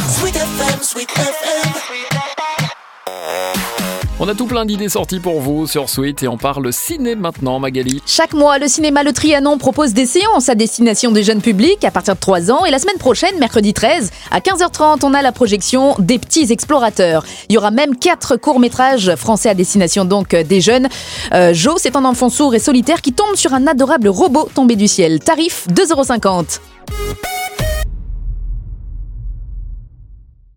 Sweet FM, Sweet FM. On a tout plein d'idées sorties pour vous sur Sweet et on parle ciné maintenant, Magali. Chaque mois, le cinéma Le Trianon propose des séances à destination des jeunes publics à partir de 3 ans. Et la semaine prochaine, mercredi 13, à 15h30, on a la projection des petits explorateurs. Il y aura même 4 courts-métrages français à destination donc des jeunes. Jo, c'est un enfant sourd et solitaire qui tombe sur un adorable robot tombé du ciel. Tarif 2,50 €.